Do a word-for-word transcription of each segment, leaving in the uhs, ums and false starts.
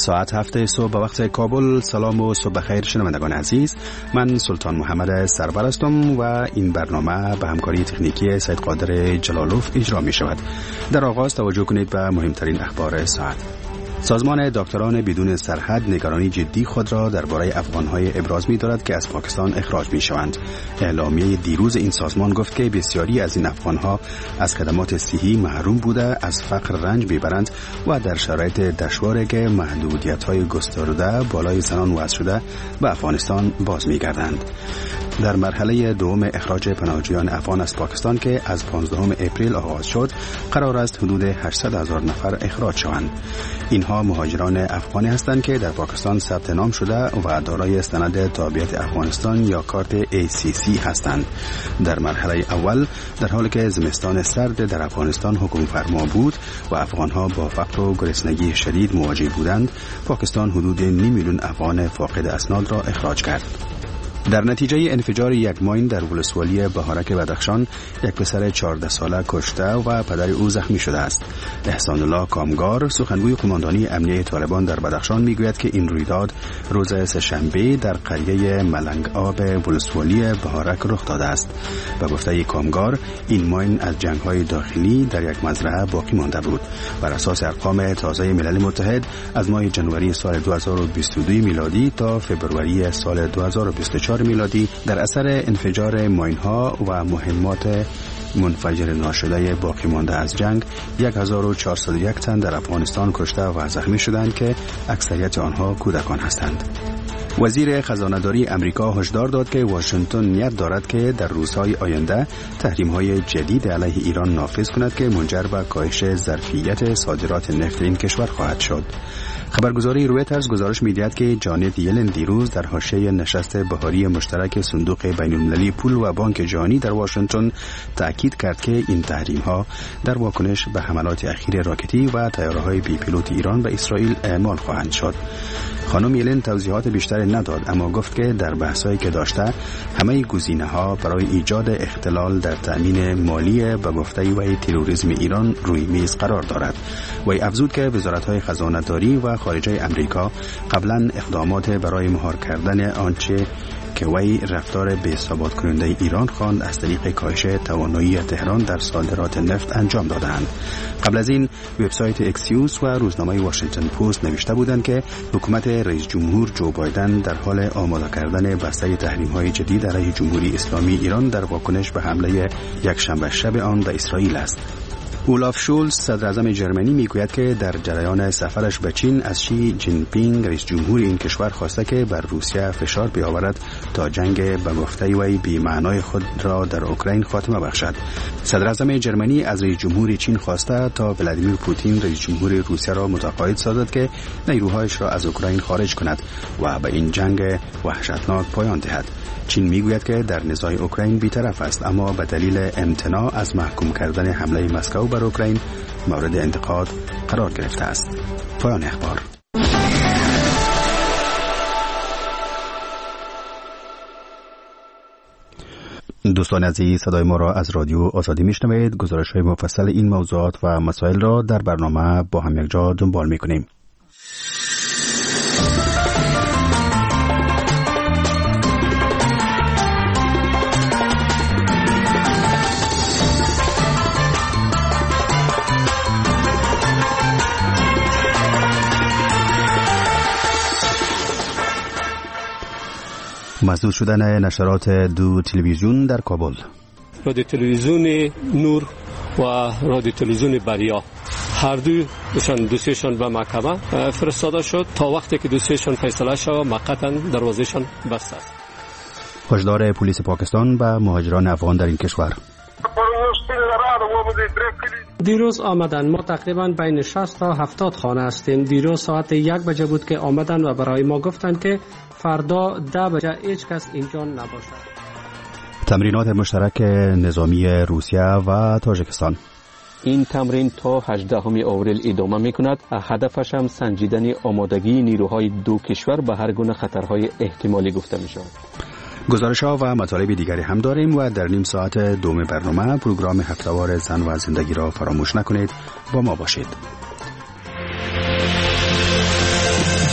ساعت هفته صبح به وقت کابل. سلام و صبح بخیر شنوندگان عزیز، من سلطان محمد سرور هستم و این برنامه به همکاری تکنیکی سید قادر جلالوف اجرا می شود. در آغاز توجه کنید به مهمترین اخبار ساعت. سازمان دکتران بدون سرحد نگرانی جدی خود را درباره افغان‌های ابراز می‌دارد که از پاکستان اخراج می‌شوند. اعلامیه دیروز این سازمان گفت که بسیاری از این افغان‌ها از خدمات صحی محروم بوده، از فقر رنج می‌برند و در شرایط دشواری که محدودیت‌های گسترده بالای زنان وضع شده به افغانستان باز می‌گردند. در مرحله دوم اخراج پناهجویان افغان از پاکستان که از پانزدهم اپریل آغاز شد، قرار است حدود هشتصد هزار نفر اخراج شوند. اینها مهاجران افغانی هستند که در پاکستان ثبت نام شده و دارای سند تابعیت افغانستان یا کارت ای سی سی هستند. در مرحله اول در حالی که زمستان سرد در افغانستان حکم فرما بود و افغانها با فقر و گرسنگی شدید مواجه بودند، پاکستان حدود نیم میلیون افغان فاقد اسناد را اخراج کرد. در نتیجه انفجار یک ماین در ولسوالی بهارک بدخشان، یک پسر چهارده ساله کشته و پدر او زخمی شده است. احسان الله کامگار، سخنگوی قماندانی امنیه طالبان در بدخشان، میگوید که این رویداد روز سه‌شنبه در قریه ملنگ آب ولسوالی بهارک رخ داده است. به گفته کامگار، این ماین از جنگ‌های داخلی در یک مزرعه باقی مانده بود. بر اساس ارقام تازه ملل متحد، از ماه جنوری سال دو هزار و بیست و دو میلادی تا فوریه سال دو هزار و بیست و چهار میلادی در اثر انفجار ماین‌ها و مهمات منفجر ناشده باقی مانده از جنگ یک هزار و چهارصد و یک تن در افغانستان کشته و زخمی شدند که اکثریت آنها کودکان هستند. وزیر خزانه‌داری امریکا هشدار داد که واشنگتن نیت دارد که در روزهای آینده تحریم‌های جدید علیه ایران نافذ کند که منجر به کاهش ظرفیت صادرات نفت این کشور خواهد شد. خبرگزاری رویترز گزارش می‌دهد که جانت یلن دیروز در حاشیه نشست بهاری مشترک صندوق بین‌المللی پول و بانک جهانی در واشنگتن تأکید کرد که این تحریم‌ها در واکنش به حملات اخیر راکتی و طیاره‌های بی پیلوت ایران به اسرائیل اعمال خواهند شد. خانم یلن توضیحات بیشتری نداد، اما گفت که در بحثایی که داشته همه گزینه‌ها برای ایجاد اختلال در تأمین مالی به گفته وی تروریسم ایران روی میز قرار دارد. وی افزود که وزارت‌های خزانه‌داری و خارجه امریکا قبلا اقدامات برای مهار کردن آنچه که وی رفتار بی‌ثبات کننده ایران خواند از طریق کاهش توانایی تهران در صادرات نفت انجام دادند. قبل از این وبسایت اکسیوس و روزنامه واشنگتن پست نوشته بودند که حکومت رئیس جمهور جو بایدن در حال آماده کردن بسته تحریم‌های جدید علیه جمهوری اسلامی ایران در واکنش به حمله یک شنبه شب آن به اسرائیل است. اولاف شولز، صدر اعظم جرمنی، میگوید که در جریان سفرش به چین از شی جین پینگ رئیس جمهور این کشور خواسته که بر روسیه فشار بیاورد تا جنگ به گفته وی بی معنای خود را در اوکراین خاتمه بخشد. صدر اعظم جرمنی از رئیس جمهور چین خواسته تا ولادیمیر پوتین رئیس جمهور روسیه را متقاعد سازد که نیروهایش را از اوکراین خارج کند و به این جنگ وحشتناک پایان دهد. چین میگوید که در نزاع اوکراین بی‌طرف است، اما به دلیل امتناع از محکوم کردن حمله مسکو بر اوکراین مورد انتقاد قرار گرفته است. پایان اخبار. دوستان عزیز، صدای ما را از رادیو آزادی میشنوید. گزارش‌های مفصل این موضوعات و مسائل را در برنامه با هم یکجا دنبال می‌کنیم. مسدود شدن نشرات دو تلویزیون در کابل. رادیو تلویزیون نور و رادیو تلویزیون بریا هر دو دوشان دوسیشان به محکمه فرستاده شد. تا وقتی که دوسیشان فیصله شود موقتا دروازهشان بسته است. هشدار پلیس پاکستان به مهاجران افغان در این کشور. دیروز آمدن، ما تقریبا بین شصت تا هفتاد خانه هستیم. دیروز ساعت یک بجه بود که آمدن و برای ما گفتن که فردا ده بجه هیچ کس اینجا نباشد. تمرینات مشترک نظامی روسیه و تاجیکستان. این تمرین تا هجدهم آوریل ادامه می کند. هدفش هم سنجیدن آمادگی نیروهای دو کشور به هر گونه خطرهای احتمالی گفته می شود. گزارش‌ها و مطالب دیگری هم داریم و در نیم ساعت دوم برنامه پروگرام هفته‌وار زن و زندگی را فراموش نکنید. با ما باشید.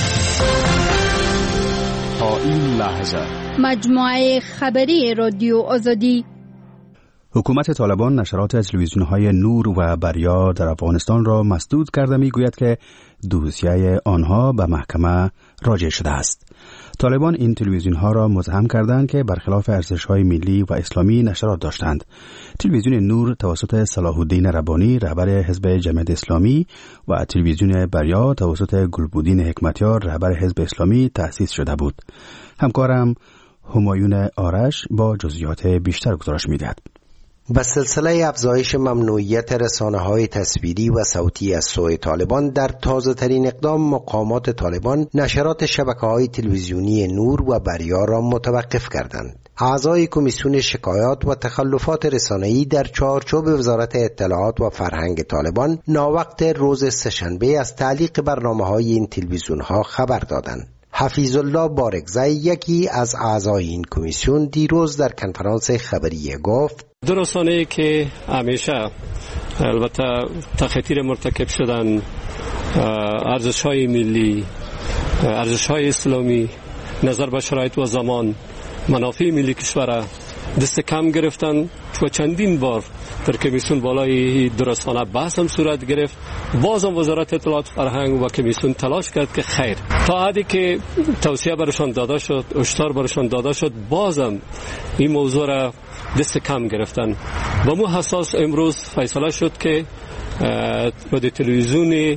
این لحظه مجموعه خبری رادیو آزادی. حکومت طالبان نشرات تلویزیون‌های نور و بریا در افغانستان را مسدود کرده می‌گوید که دوسیه آنها به محکمه راجع شده است. طالبان این تلویزیون‌ها را متهم کردند که برخلاف ارزش‌های ملی و اسلامی نشرات داشتند. تلویزیون نور توسط صلاح الدین ربانی رهبر حزب جمعیت اسلامی و تلویزیون بریا توسط گلبودین حکمتیار رهبر حزب اسلامی تأسیس شده بود. همکارم همایون آرش با جزئیات بیشتر گزارش می‌دهد. با سلسله افزایش ممنوعیت رسانه‌های تصویری و صوتی از سوی طالبان، در تازه‌ترین اقدام مقامات طالبان نشرات شبکه‌های تلویزیونی نور و بریا را متوقف کردند. اعضای کمیسیون شکایات و تخلفات رسانه‌ای در چارچوب وزارت اطلاعات و فرهنگ طالبان ناوقت روز سه‌شنبه از تعلیق برنامه‌های این تلویزیون‌ها خبر دادند. حفیظ الله بارگزی، یکی از اعضای این کمیسیون، دیروز در کنفرانس خبری گفت: دو رسانه‌ای که همیشه البته تخطیر مرتکب شدن ارزش‌های ملی، ارزش‌های اسلامی، نظر به شرایط و زمان، منافع ملی کشور دست کم گرفتن و چندین بار در کمیسیون بالای دو رسانه بحث هم صورت گرفت. بازم وزارت اطلاعات فرهنگ و کمیسیون تلاش کرد که خیر، تا حدی که توصیه برشان داده شد، هشدار برشان داده شد، بازم این موضوع را دست کم گرفتن. با مو حساس امروز فیصله شد که رادیو تلویزیون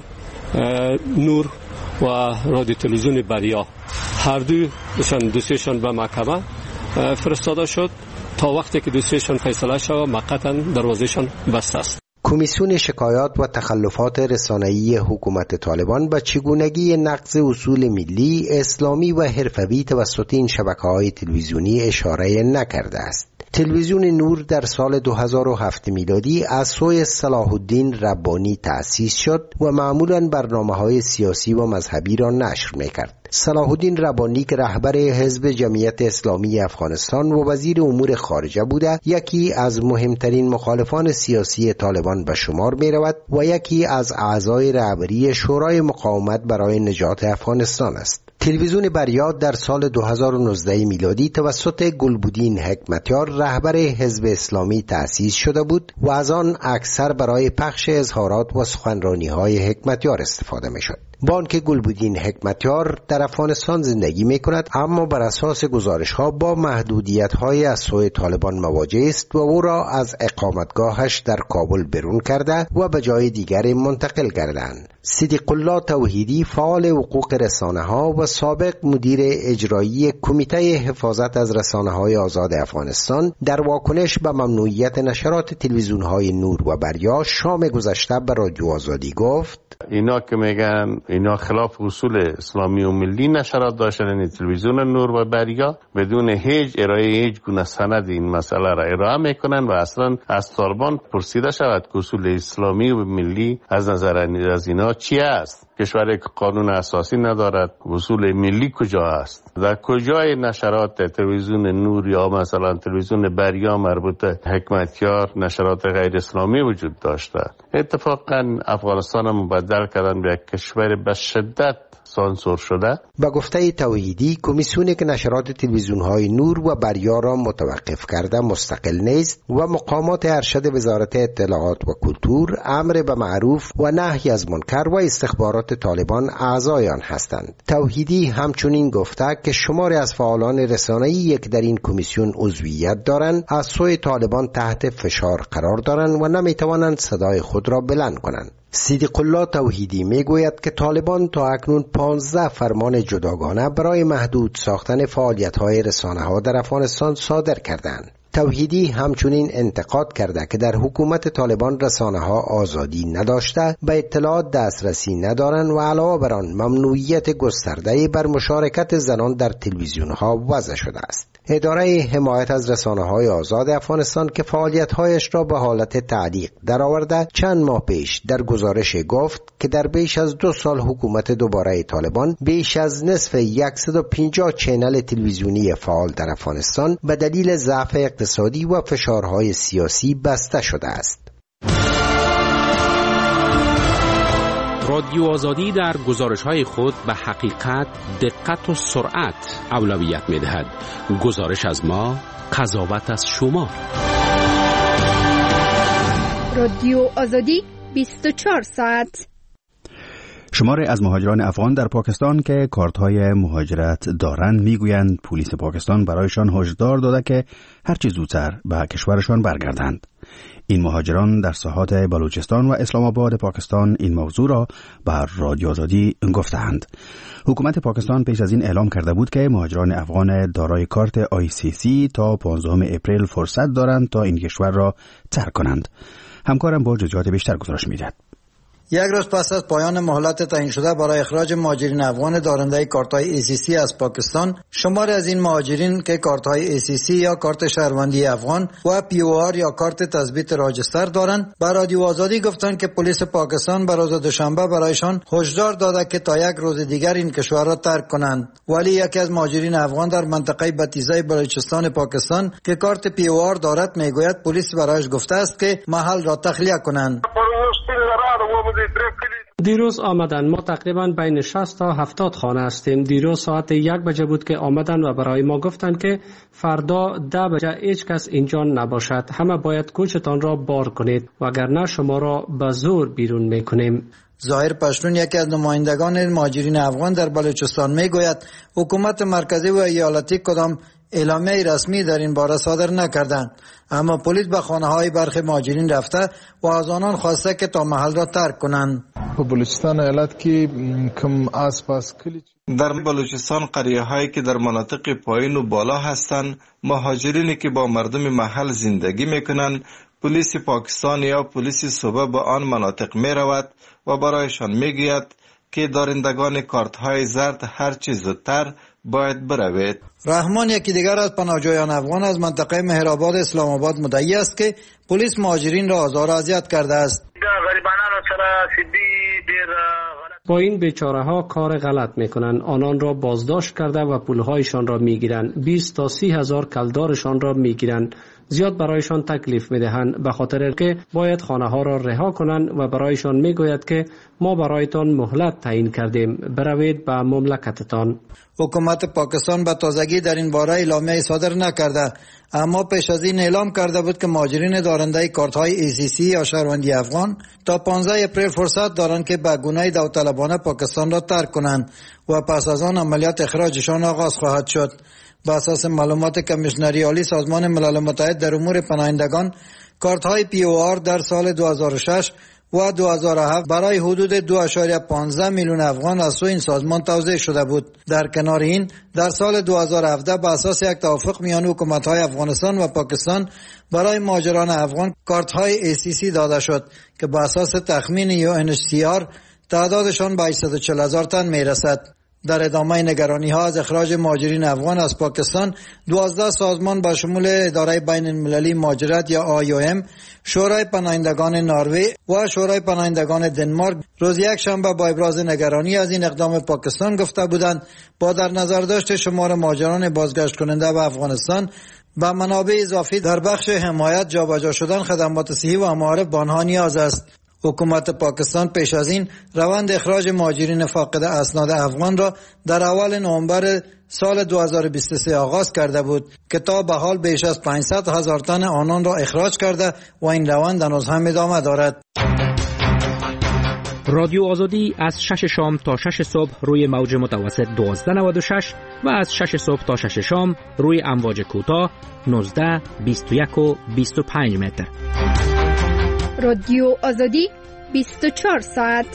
نور و رادیو تلویزیون بریا هر دو دوسیشان به محکمه فرستاده شد تا وقتی که دوسیشان فیصله شود موقتا دروازهشان بسته است. کمیسیون شکایات و تخلفات رسانه‌ای حکومت طالبان به چگونگی نقض اصول ملی، اسلامی و حرفوی توسط این شبکه‌های تلویزیونی اشاره نکرده است. تلویزیون نور در سال دو هزار و هفت میلادی از سوی صلاح الدین ربانی تأسیس شد و معمولاً برنامه‌های سیاسی و مذهبی را نشر می‌کرد. صلاح الدین ربانی که رهبر حزب جمعیت اسلامی افغانستان و وزیر امور خارجه بوده، یکی از مهمترین مخالفان سیاسی طالبان به شمار می رود و یکی از اعضای رهبری شورای مقاومت برای نجات افغانستان است. تلویزیون بریا در سال دو هزار و نوزده میلادی توسط گلبودین حکمتیار رهبر حزب اسلامی تأسیس شده بود و از آن اکثر برای پخش اظهارات و سخنرانی‌های حکمتیار استفاده می‌شد. با آنکه گلبودین حکمتیار در افغانستان زندگی می‌کند، اما بر اساس گزارش‌ها با محدودیت‌های از سوی طالبان مواجه است و او را از اقامتگاهش در کابل برون کرده و به جای دیگر منتقل کردند. صدیق الله توحیدی، فعال حقوق رسانه‌ها و سابق مدیر اجرایی کمیته حفاظت از رسانه‌های آزاد افغانستان، در واکنش به ممنوعیت نشرات تلویزیون‌های نور و بریا شام گذشته به رادیو آزادی گفت: اینا که میگن اینا خلاف اصول اسلامی و ملی نشرات داشتن، این تلویزیون نور و بریا بدون هیچ ارائه هیچ گونه سند این مسئله را ارائه میکنن و اصلا از طالبان پرسیده شود که اصول اسلامی و ملی از نظر از اینا چی است؟ کشوری که قانون اساسی ندارد، اصول ملی کجا است؟ در کجای نشرات تلویزیون نور یا مثلا تلویزیون بریا مربوط حکمتیار نشرات غیر اسلامی وجود داشته؟ اتفاقا افغانستان مبدل کردن به کشور به شدت سانسور شده. با گفته توحیدی، کمیسیونی که نشرات تلویزیون‌های نور و بریا را متوقف کرده مستقل نیست و مقامات ارشد وزارت اطلاعات و کلتور امر به معروف و نهی از منکر و استخبارات طالبان اعضای آن هستند. توحیدی همچنین گفته که شماری از فعالان رسانه‌ای که در این کمیسیون عضویت دارند از سوی طالبان تحت فشار قرار دارند و نمیتوانند صدای خود را بلند کنند. صدیق الله توحیدی میگوید که طالبان تا اکنون پانزده فرمان جداگانه برای محدود ساختن فعالیت‌های رسانه‌ها در افغانستان صادر کردند. توحیدی همچنین انتقاد کرده که در حکومت طالبان رسانه‌ها آزادی نداشته، به اطلاعات دسترسی ندارند و علاوه بر آن ممنوعیت گسترده بر مشارکت زنان در تلویزیون‌ها وضع شده است. اداره حمایت از رسانه‌های آزاد افغانستان که فعالیت‌هایش را به حالت تعلیق درآورده، چند ماه پیش در گزارش گفت که در بیش از دو سال حکومت دوباره طالبان بیش از نصف صد و پنجاه چینل تلویزیونی فعال در افغانستان به دلیل ضعف اقتصادی و فشارهای سیاسی بسته شده است. رادیو آزادی در گزارش‌های خود به حقیقت، دقت و سرعت اولویت می‌دهد. گزارش از ما، قضاوت از شما. رادیو آزادی بیست و چهار ساعت. شماری از مهاجران افغان در پاکستان که کارت‌های مهاجرت دارند میگویند پلیس پاکستان برایشان هشدار داده که هرچه زودتر به کشورشان برگردند. این مهاجران در ساحات بلوچستان و اسلام آباد پاکستان این موضوع را بر رادیو آزادی گفتند. حکومت پاکستان پیش از این اعلام کرده بود که مهاجران افغان دارای کارت آی سی سی تا پانزدهم اپریل فرصت دارند تا این کشور را ترک کنند. همکارم با جزئیات بیشتر گزارش می‌دهد. یک روز پس از پایان مهلت تعیین شده برای اخراج مهاجرین افغان دارنده کارت‌های ای سی سی از پاکستان، شماری از این مهاجرین که کارت‌های ای سی سی یا کارت شهروندی افغان و پی او آر یا کارت تثبیت راجستر دارند، به رادیو آزادی گفتند که پلیس پاکستان به روز دوشنبه برایشان هشدار داده که تا یک روز دیگر این کشور را ترک کنند. ولی یکی از مهاجرین افغان در منطقه بتیزه بلوچستان پاکستان که کارت پی او آر دارد میگوید پلیس برایش گفته است که محل را تخلیه کنند. دیروز آمدن، ما تقریبا بین شصت تا هفتاد خانه هستیم. دیروز ساعت یک بجه بود که آمدن و برای ما گفتند که فردا ده بجه هیچ کس اینجا نباشد، همه باید کوچتان را بار کنید وگرنه شما را به زور بیرون میکنیم. ظاهر پشتون یکی از نمایندگان مهاجرین افغان در بلوچستان میگوید حکومت مرکزی و ایالتی کدام اعلامیه رسمی در این باره صادر نکردند، اما پلیس به خانه های برخی مهاجرین رفته و از آنان خواسته که تا محل را ترک کنند. بلوچستان ایالت که کم آسپاس کلی در بلوچستان قریه هایی که در مناطق پایین و بالا هستند، مهاجرینی که با مردم محل زندگی میکنند، پلیس پاکستان یا پلیس صوبه به آن مناطق می رود و برایشان میگوید که دارندگان کارت های زرد هر چه زودتر باید بروید. رحمان یکی دیگر از پناهجویان افغان از منطقه مهرآباد اسلام آباد مدعی است که پلیس مهاجرین را آزار و اذیت کرده است. با این بیچاره ها کار غلط میکنن، آنان را بازداشت کرده و پولهایشان را میگیرن، بیست تا سی هزار کلدارشان را میگیرن، زیاد برایشان تکلیف میدهند به خاطر که باید خانه ها را رها کنند و برایشان میگوید که ما برایتان مهلت تعیین کردیم، بروید به مملکتتان. حکومت پاکستان به تازگی در این باره اعلامیه صادر نکرده، اما پیش از این اعلام کرده بود که مهاجرین دارنده کارت های ای سی سی یا شهروندی افغان تا پانزدهم اپریل فرصت دارند که به گونه داوطلبانه پاکستان را ترک کنند و پس از آن عملیات اخراجشان آغاز خواهد شد. بر اساس معلومات کمیشنری عالی سازمان ملل متحد در امور پناهندگان، کارت های پی او آر در سال دو هزار و شش و دو هزار و هفت برای حدود دو ممیز پانزده میلیون افغان از سوی این سازمان توزیع شده بود. در کنار این، در سال دو هزار و هفده به اساس یک توافق میان حکومت‌های افغانستان و پاکستان برای مهاجران افغان کارت‌های ای سی سی داده شد که به اساس تخمین یو ان اچ سی آر تعدادشان به هشتصد و چهل هزار تن میرسد. در ادامه نگرانی ها از اخراج مهاجرین افغان از پاکستان، دوازده سازمان با شمول اداره بین المللی مهاجرت یا آی او ام، شورای پناهندگان نروژ و شورای پناهندگان دنمارک روز یک شنبه با ابراز نگرانی از این اقدام پاکستان گفته بودند با در نظر داشت شمار مهاجران بازگشت کننده به افغانستان و منابع اضافی در بخش حمایت جابجا شدن خدمات صحی و معارف به آنها نیاز است. حکومت پاکستان پیش از این روند اخراج مهاجرین فاقد اسناد افغان را در اول نوامبر سال دو هزار و بیست و سه آغاز کرده بود که تا به حال بیش از پانصد هزار تن آنان را اخراج کرده و این روند هنوز هم ادامه دارد. رادیو آزادی از شش شام تا شش صبح روی موج متوسط دوازده نود و شش و از شش صبح تا شش شام روی امواج کوتاه نوزده، بیست و یک و بیست و پنج متر. رادیو آزادی بیست و چهار ساعت.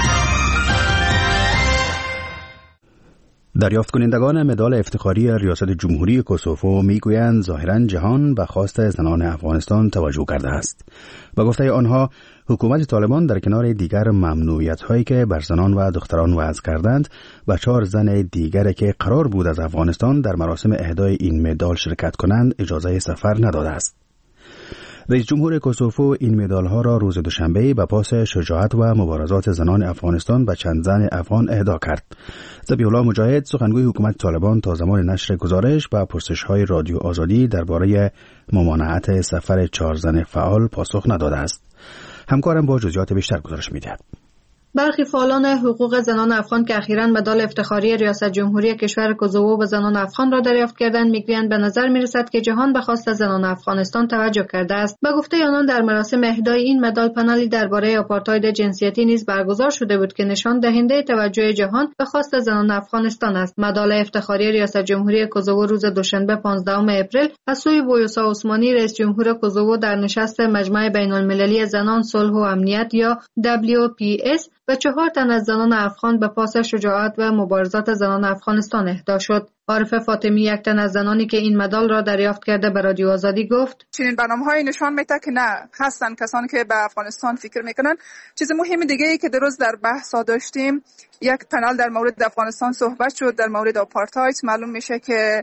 دریافت کنندگان مدال افتخاری ریاست جمهوری کوسوو میگویند ظاهراً جهان به خواست زنان افغانستان توجه کرده است. به گفته آنها حکومت طالبان در کنار دیگر ممنوعیت‌هایی که بر زنان و دختران وضع کردند و چهار زن دیگر که قرار بود از افغانستان در مراسم اهدای این مدال شرکت کنند اجازه سفر نداده است. رئیس جمهور کوسوو این مدال‌ها را روز دوشنبه به پاس شجاعت و مبارزات زنان افغانستان به چند زن افغان اهدا کرد. ذبیح الله مجاهد سخنگوی حکومت طالبان تا زمان نشر گزارش به پرسش‌های رادیو آزادی درباره ممانعت سفر چهار زن فعال پاسخ نداده است. همکارم با جزئیات بیشتر گزارش می‌دهد. برخی فعالان حقوق زنان افغان که اخیراً مدال افتخاری ریاست جمهوری کشور کوزوو به زنان افغان را دریافت کردند میگویند به نظر میرسد که جهان به خواست زنان افغانستان توجه کرده است. به گفته آنان در مراسم اهدای این مدال پنلی درباره آپارتاید جنسیتی نیز برگزار شده بود که نشان دهنده توجه جهان به خواست زنان افغانستان است. مدال افتخاری ریاست جمهوری کوزوو روز دوشنبه پانزدهم اپریل از سوی بویوسا عثمانی رئیس جمهور کوزوو در نشست مجمع بین المللی زنان صلح و امنیت یا دبلیو پی اس و چهار تن از زنان افغان به پاس شجاعت و مبارزات زنان افغانستان اهدا شد. عارفه فاطمی یک تن از زنانی که این مدال را دریافت کرده به رادیو آزادی گفت چنین برنامه‌های نشان میده که نه هستن کسانی که به افغانستان فکر میکنن. چیز مهم دیگه ای که درست در بحث داشتیم یک پنل در مورد افغانستان صحبت شد در مورد آپارتاید. معلوم میشه که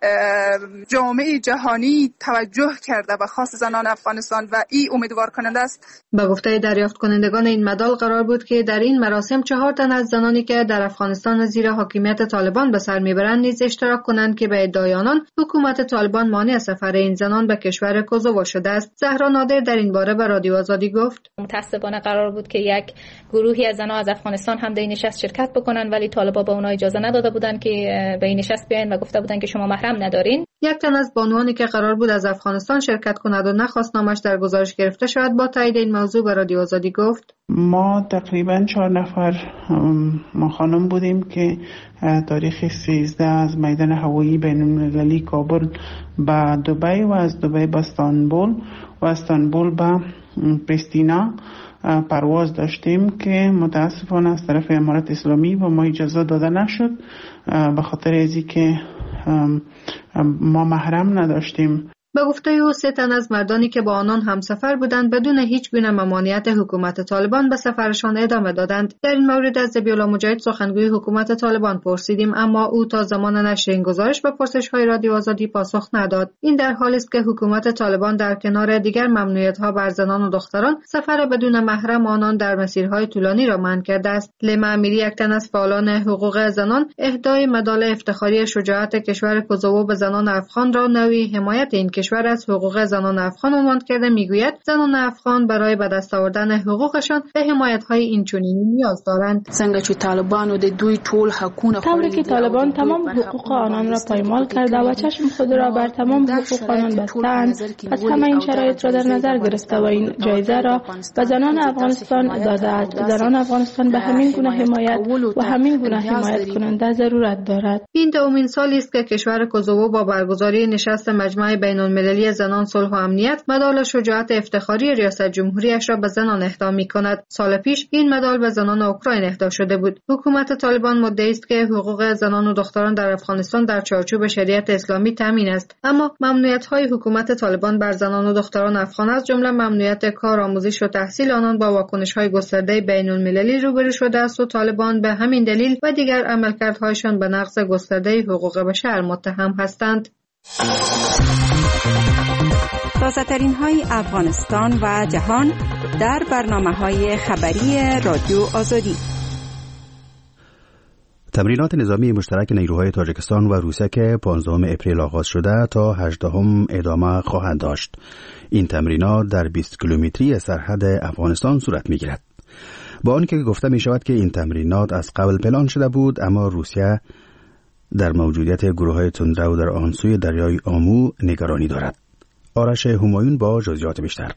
جامعه جهانی توجه کرده به خواست زنان افغانستان و این امیدوار کننده است. به گفته دریافت کنندگان این مدال قرار بود که در این مراسم چهار تن از زنانی که در افغانستان زیر حاکمیت طالبان به سر میبرند نیز اشتراک کنند که به ادعای آنان حکومت طالبان مانع سفر این زنان به کشور کوزوو شده است. زهرا نادر در این باره به رادیو آزادی گفت متأسفانه قرار بود که یک گروهی از زنان از افغانستان هم در این نشست شرکت بکنن ولی طالبان به اونها اجازه نداده بودند که به این نشست بیاین و گفته بودند که شما محرم ندارین. یک تن از بانوانی که قرار بود از افغانستان شرکت کند و نخواست نامش در گزارش گرفته شود با تایید این موضوع به رادیو آزادی گفت ما تقریبا چهار نفر ما خانم بودیم که تاریخ سیزده از میدان هوایی بین المللی کابل به دبی و از دبی به استانبول و استانبول به پریستینا پرواز داشتیم که متاسفانه از طرف امارات اسلامی و ما اجازه داده نشد به خاطر ازی که ما محرم نداشتیم. به گفته او سه تن از مردانی که با آنان همسفر بودند بدون هیچ گونه ممانعت حکومت طالبان به سفرشان ادامه دادند. در این مورد از ذبیح‌الله مجاهد سخنگوی حکومت طالبان پرسیدیم اما او تا زمان نشر این گزارش به پرسش‌های رادیو آزادی پاسخ نداد. این در حالی است که حکومت طالبان در کنار دیگر ممنوعیت‌ها بر زنان و دختران سفر بدون محرم آنان در مسیرهای طولانی را منع کرده است. لما امیری یک تن از فعالان حقوق زنان اهدای مدال افتخاری شجاعت کشور کوزوو به زنان افغان را نوعی حمایت این کشور از حقوق زنان افغان عنوان کرده میگوید زنان افغان برای به دست آوردن حقوقشان به حمایت‌های اینچنینی نیاز دارند. څنګه چې طالبانو د دوی ټول حقوقونه طوری که طالبان تمام حقوق آنان را پایمال کرده و چشم خود را بر تمام حقوق آنان بستند پس همه این شرایط را در نظر گرفته و این جایزه را به زنان افغانستان داده است. زنان افغانستان به همین گونه حمایت و همین گونه حمایت کننده ضرورت دارد. این دومین سالی است که کشور کوزوو با برگزاری نشست مجمع بین المللی زنان صلح و امنیت مدال شجاعت افتخاری ریاست جمهوریش را به زنان اهدا می‌کند. سال پیش این مدال به زنان اوکراین اهدا شده بود. حکومت طالبان مدعی است که حقوق زنان و دختران در افغانستان در چارچوب شریعت اسلامی تامین است، اما ممنوعیت‌های حکومت طالبان بر زنان و دختران افغان از جمله ممنوعیت کار، آموزش و تحصیل آنان با واکنش‌های گسترده بین‌المللی روبرو شده است و طالبان به همین دلیل و دیگر عملکردهایشان به نقض گسترده حقوق بشر متهم هستند. تازه‌ترین های افغانستان و جهان در برنامه‌های خبری رادیو آزادی. تمرینات نظامی مشترک نیروهای تاجیکستان و روسیه که پانزدهم اپریل آغاز شده تا هجدهم ادامه خواهند داشت. این تمرینات در بیست کیلومتری سرحد افغانستان صورت می‌گیرد. با آنکه گفته می شود که این تمرینات از قبل پلان شده بود، اما روسیه در موجودیت گروه‌های تندرو در آن سوی دریای آمو نگرانی دارد. آرش همایون با جزئیات بیشتر.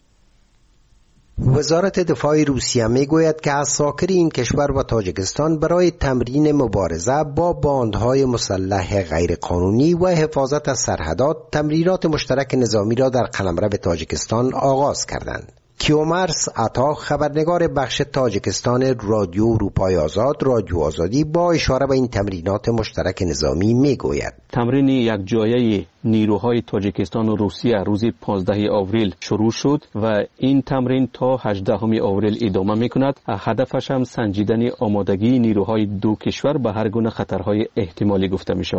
وزارت دفاع روسیه میگوید که عساکر این کشور و تاجیکستان برای تمرین مبارزه با باندهای مسلح غیرقانونی و حفاظت از سرحدات تمرینات مشترک نظامی را در قلمرو تاجیکستان آغاز کردند. کیومرس عطا خبرنگار بخش تاجیکستان رادیو اروپای آزاد رادیو آزادی با اشاره به این تمرینات مشترک نظامی میگوید تمرین یک جایه نیروهای تاجیکستان و روسیه روز پانزدهم آوریل شروع شد و این تمرین تا هجدهم آوریل ادامه میکند. هدفش هم سنجیدن آمادگی نیروهای دو کشور به هر گونه خطرهای احتمالی گفته می شود.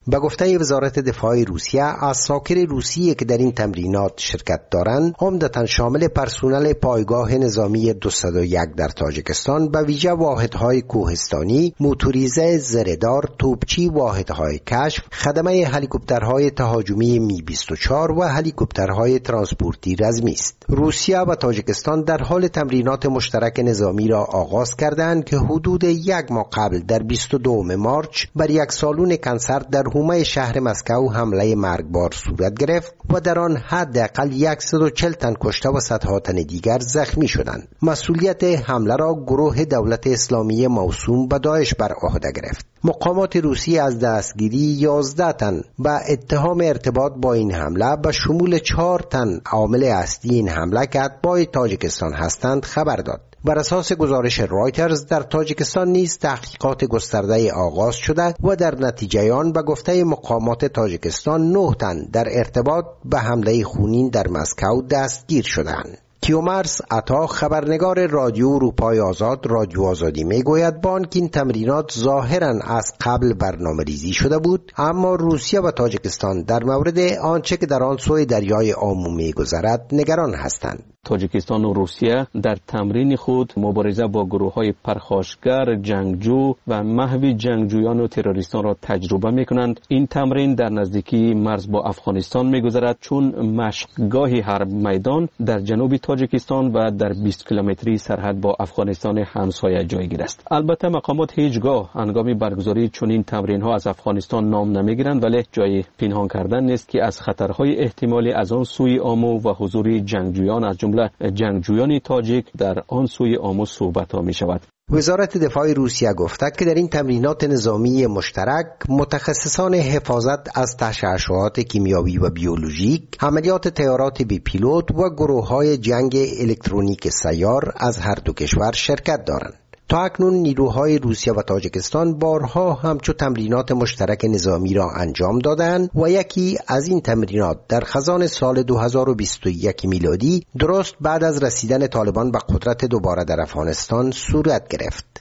به گفته وزارت دفاع روسیه، عساکر روسیه که در این تمرینات شرکت دارند عمدتاً شامل پرسنل پایگاه نظامی دویست و یک در تاجیکستان، به ویژه واحدهای کوهستانی، موتوریزه زرهدار، توپچی، واحدهای کشف، خدمه هلیکوپترهای تهاجمی می بیست و چهار و هلیکوپترهای ترانسپورتی رزمی است. روسیه و تاجیکستان در حال تمرینات مشترک نظامی را آغاز کردند که حدود یک ماه قبل در بیست و دوم مارچ بر یک سالون کنسرت در حومه شهر مسکو حمله مرگبار صورت گرفت و در آن حداقل صد و چهل تن کشته و صدها تن دیگر زخمی شدند. مسئولیت حمله را گروه دولت اسلامی موسوم به داعش بر عهده گرفت. مقامات روسی از دستگیری یازده تن به اتهام ارتباط با این حمله به شمول چهار تن عامل اصلی این حمله که اتباع تاجیکستان هستند خبر داد. بر اساس گزارش رایترز در تاجیکستان نیز تحقیقات گسترده آغاز شده و در نتیجه آن به گفته مقامات تاجیکستان نه تن در ارتباط به حمله خونین در مسکو دستگیر شدند. کیومرس عطا، خبرنگار رادیو اروپای آزاد رادیو آزادی میگوید بان که این تمرینات ظاهراً از قبل برنامه ریزی شده بود، اما روسیه و تاجیکستان در مورد آنچه که در آن سوی دریای آمو میگذرد نگران هستند. تاجیکستان و روسیه در تمرین خود مبارزه با گروه‌های پرخاشگر، جنگجو و محو جنگجویان و تروریستان را تجربه می‌کنند. این تمرین در نزدیکی مرز با افغانستان می‌گذرد، چون مشقگاه حرب میدان در جنوب تاجیکستان و در بیست کیلومتری سرحد با افغانستان همسایه جایگیر است. البته مقامات هیچگاه هنگام برگزاری چنین تمرین‌ها از افغانستان نام نمی‌گیرند، ولی جای پنهان کردن نیست که از خطرهای احتمالی از آن سوی آمو و حضور جنگجویان از جمله جنگجویان تاجیک در آن سوی آمو صحبت ها می شود. وزارت دفاع روسیه گفته که در این تمرینات نظامی مشترک متخصصان حفاظت از تشعشعات کیمیاوی و بیولوژیک، عملیات طیارات بی پیلوت و گروه‌های جنگ الکترونیک سیار از هر دو کشور شرکت دارند. تا اکنون نیروهای روسیه و تاجیکستان بارها همچو تمرینات مشترک نظامی را انجام دادند و یکی از این تمرینات در خزان سال دو هزار و بیست و یک میلادی درست بعد از رسیدن طالبان به قدرت دوباره در افغانستان صورت گرفت.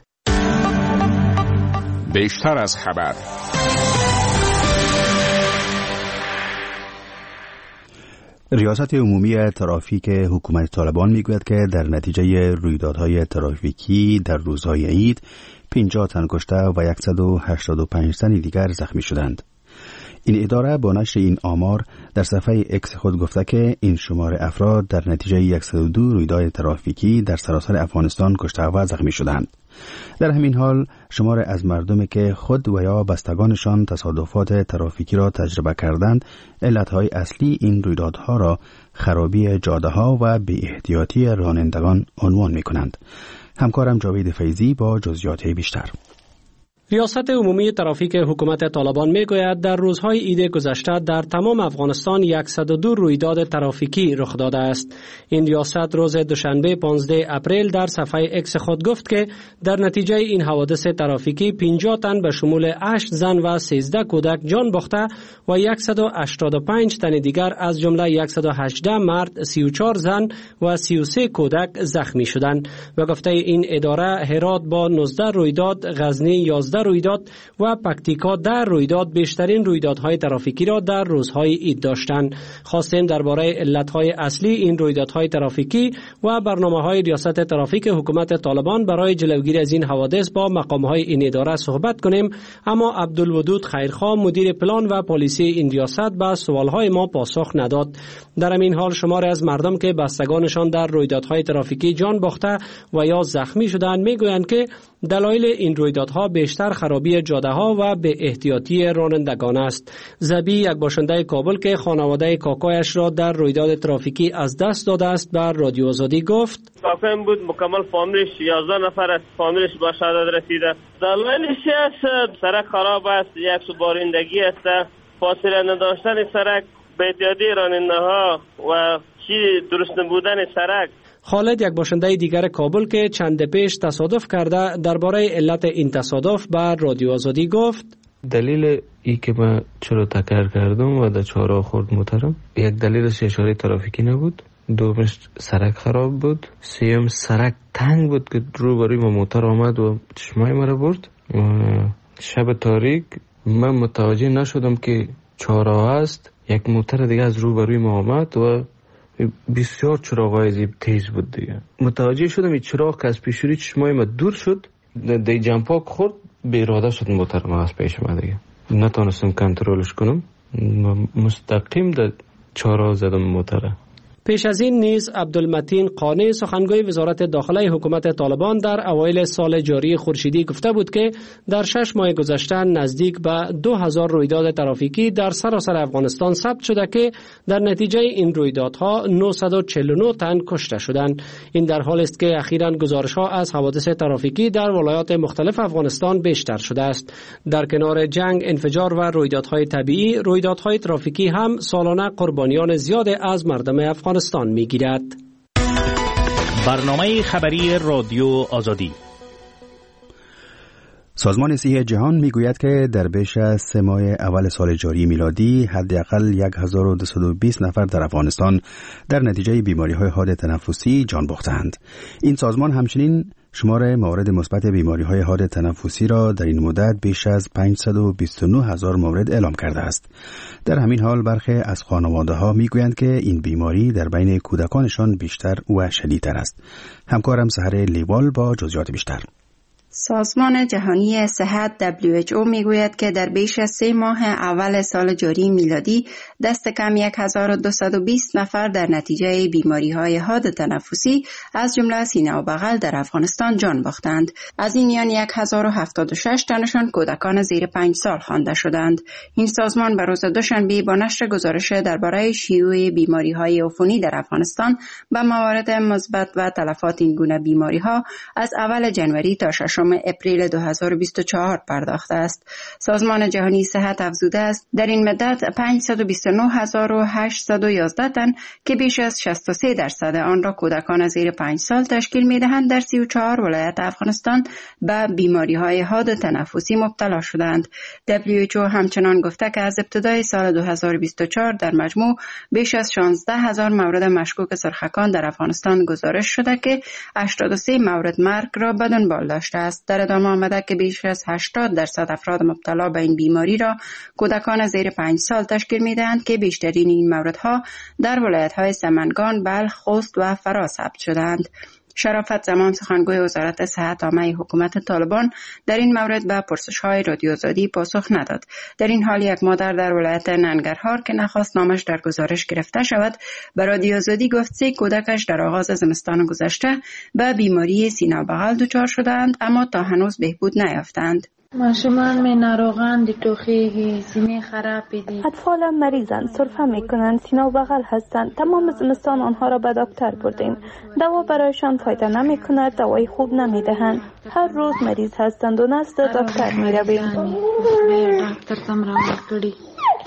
بیشتر از خبر. ریاست عمومی ترافیک حکومت طالبان میگوید که در نتیجه رویدادهای ترافیکی در روزهای عید پنجاه تن کشته و صد و هشتاد و پنج تن دیگر زخمی شدند. این اداره با نشر این آمار در صفحه اکس خود گفته که این شمار افراد در نتیجه صد و دو رویداد ترافیکی در سراسر افغانستان کشته و زخمی شدند. در همین حال شمار از مردمی که خود و یا بستگانشان تصادفات ترافیکی را تجربه کردند، علتهای اصلی این رویدادها را خرابی جاده‌ها و بی احتیاطی رانندگان عنوان می‌کنند. همکارم جاوید فیضی با جزئیات بیشتر. ریاست عمومی ترافیک حکومت طالبان میگوید در روزهای عید گذشته در تمام افغانستان صد و دو رویداد ترافیکی رخ داده است. این ریاست روز دوشنبه پانزده اپریل در صفحه اکس خود گفت که در نتیجه این حوادث ترافیکی پنجاه تن به شمول هشت زن و سیزده کودک جان باخته و صد و هشتاد و پنج تن دیگر از جمله صد و هجده مرد، سی و چهار زن و سی و سه کودک زخمی شدند. و گفته این اداره هرات با نوزده رویداد، غزنی یازده رویداد و پکتیکا در رویداد بیشترین رویدادهای ترافیکی را در روزهای عید داشتند. خواستیم درباره علتهای اصلی این رویدادهای ترافیکی و برنامه‌های ریاست ترافیک حکومت طالبان برای جلوگیری از این حوادث با مقام‌های این اداره صحبت کنیم، اما عبدالودود خیرخواه مدیر پلان و پالیسی این ریاست به سوالهای ما پاسخ نداد. در همین حال شماری از مردم که بستگانشان در رویدادهای ترافیکی جان باخته و یا زخمی شدند میگویند که دلایل این رویدادها بیشتر خرابی جاده‌ها و به احتیاطی رانندگان است. زبی، یک باشنده کابل که خانواده کاکایش را در رویداد ترافیکی از دست داده است، بر رادیو آزادی گفت: کاکایم بود، مکمل فامیلش یازده نفر است، فامیلش به شهادت رسیده. دلایلش است سرک خراب است، یک سوبارندگی است، فاصله نداشتن سرک، به احتیاطی راننده‌ها و چی درست نبودن سرک. خالد، یک باشنده دیگر کابل که چند پیش تصادف کرده، درباره علت این تصادف بر رادیو آزادی گفت: دلیل ای که من چرا تکر کردم و در چهارراه خورد موترم، یک دلیلش اشاره ترافیکی نبود، دومش سرک خراب بود، سیوم سرک تنگ بود که روبروی ما موتر آمد و چشمای مرا برد. شب تاریک من متوجه نشدم که چهارراه است. یک موتر دیگه از روبروی ما آمد و بسیار چراغای زیب تیز بود دیگه. متوجه شدم این چراغ که از پیشوری چشمای ما دور شد، دی جمپاک خورد، به اراده شد موتر ما از پیش ما دیگه. نتونستم کنترلش کنم، مستقیم در چهارراه زدم موتره. پیش از این نیز عبدالمتین قانع سخنگوی وزارت داخله حکومت طالبان در اوایل سال جاری خورشیدی گفته بود که در شش ماه گذشته نزدیک به دو هزار رویداد ترافیکی در سراسر افغانستان ثبت شده که در نتیجه این رویدادها نهصد و چهل و نه تن کشته شدند. این در حالی است که اخیراً گزارش‌ها از حوادث ترافیکی در ولایات مختلف افغانستان بیشتر شده است. در کنار جنگ، انفجار و رویدادهای طبیعی، رویدادهای ترافیکی هم سالانه قربانیان زیاد از مردم افغانستان افغانستان میگیرد. برنامه خبری رادیو آزادی. سازمان صحی جهان میگوید که در بیش از سه ماه اول سال جاری میلادی حداقل هزار و دویست و بیست نفر در افغانستان در نتیجه بیماری‌های حاد تنفسی جان باختند. این سازمان همچنین شمار موارد مثبت بیماری‌های حاد تنفسی را در این مدت بیش از پانصد و بیست و نه هزار مورد اعلام کرده است. در همین حال برخی از خانواده‌ها میگویند که این بیماری در بین کودکانشان بیشتر و شدیدتر است. همکارم سحر لیوال با جزئیات بیشتر. سازمان جهانی صحت دبلیو اچ او میگوید که در بیش از سه ماه اول سال جاری میلادی دست کم هزار و دویست و بیست نفر در نتیجه بیماری‌های حاد تنفسی از جمله سینه و بغل در افغانستان جان باختند. از این میان هزار و هفتاد و شش تنشان کودکان زیر پنج سال خوانده شدند. این سازمان به روز دوشنبه با نشر گزارش درباره شیوع بیماری‌های عفونی در افغانستان به موارد مثبت و تلفات این گونه بیماری‌ها از اول جنوری تا ششم اپریل دو هزار و بیست و چهار پرداخته است. سازمان جهانی صحت افزوده است در این مدت پانصد و بیست و نه هزار و هشتصد و یازده تن که بیش از شصت و سه درصد آن را کودکان زیر پنج سال تشکیل می‌دهند در سی و چهار ولایت افغانستان به بیماری‌های حاد تنفسی مبتلا شدند. دبلیو اچ او همچنان گفته که از ابتدای سال دو هزار و بیست و چهار در مجموع بیش از شانزده هزار مورد مشکوک سرخکان در افغانستان گزارش شده که هشتاد و سه مورد مرگ را به دنبال داشته است. در ادامه آمده که بیش از هشتاد درصد افراد مبتلا به این بیماری را کودکان زیر پنج سال تشکیل می‌دهند که بیشترین این موردها در ولایت‌های سمنگان، بلخ، خوست و فرا ثبت شدند. شرافت زمان سخنگوی وزارت صحت عامه حکومت طالبان در این مورد به پرسش‌های رادیو آزادی پاسخ نداد. در این حال یک مادر در ولایت ننگرهار که نخواست نامش در گزارش گرفته شود به رادیو آزادی گفت سه کودکش در آغاز زمستان گذشته به بیماری سینه و بغل دچار شدند اما تا هنوز بهبود نیافتند. ماشومان می ناروغان دی توخیگی سینه خراب دی. اطفال مریضند، سرفه می کنند، سینه و بغل هستند. تمام زمستان آنها را به دکتر بردیم. دوا برایشان فایده نمی کند، دوای خوب نمی دهند. هر روز مریض هستند و نزد دکتر می رویم. دکتر تم را کردی.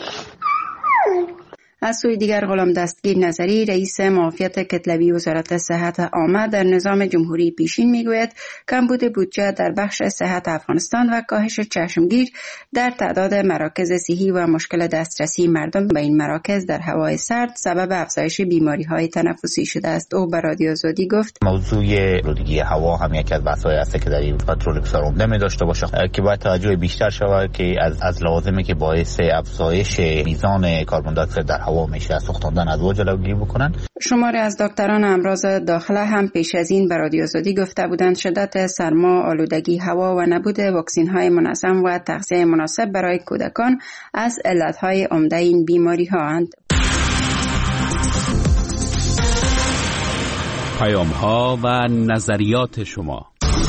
از سوی دیگر غلام دستگیر نظری رئیس معافیت کتلوی وزارت صحت عامه در نظام جمهوری پیشین میگوید کمبود بودجه در بخش صحت افغانستان و کاهش چشمگیر در تعداد مراکز صحی و مشکل دسترسی مردم به این مراکز در هوای سرد سبب افزایش بیماری‌های تنفسی شده است. او به رادیو آزادی گفت موضوع آلودگی هوا هم یکی از بحث‌های است که در این کنترل گسترده می داشته باشه که باید توجه بیشتر شود که از از لوازمی که باعث افزایش میزان کربن دی اکساید در هوا میشه سوختاندن از جلوگیری بکنن. شماری از دکتران امراض داخله هم پیش از این به رادیو آزادی گفته بودند شدت سرما، آلودگی هوا و نبود واکسن‌های منظم و تغذیه مناسب برای کودکان از علت‌های عمده این بیماری‌هاند. پیام‌ها و نظریات شما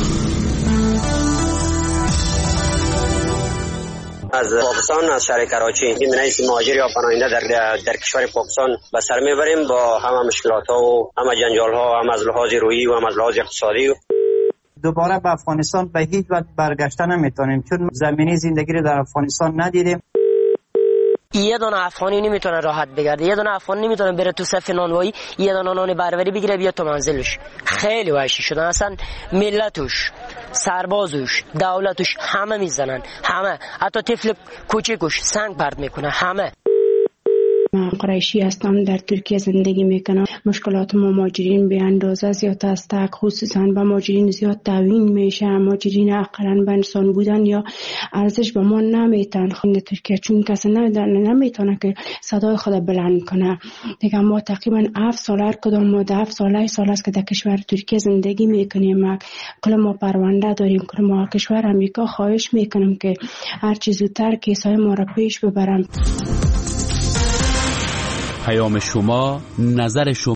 از پاکستان، از شهر کراچی این رئیس مهاجر یا پناهنده در در کشور پاکستان به سر میبریم با همه مشکلات ها و همه جنجال ها، هم از لحاظ روحی و هم از لحاظ اقتصادی. دوباره به افغانستان به هیچ وجه برگشتن نمیتونیم چون زمینی زندگی رو در افغانستان ندیدیم. یه دونه افغانی نمیتونه راحت بگرده، یه دونه افغانی نمیتونه بره تو صف نانوایی یه دونه نان بربری بگیره بیا تو منزلش. خیلی وحشی شدن، اصلا ملتش، سربازش، دولتش همه میزنن، همه، حتی طفل کوچیکش سنگ پرت میکنه، همه. من قریشی هستم، در ترکیه زندگی میکنم. مشکلات ما مهاجرین به اندازه زیاد است، خصوصا به مهاجرین زیاد تعیین میشه. مهاجرین اقلا به انسان بودن یا ارزش به ما نمیتن خود ترکیه، چون کسی نمیتونه که صدای خود بلند کنه. دیگه ما تقریبا هفت سال هر کدام ما هفت سال سال است که در کشور ترکیه زندگی میکنیم. کل ما پرونده داریم، کل ما کشور امریکا خواهش میکنم که هر چیز زودتر کیسای ما را پیش ببرم. پیام شما، نظر شما.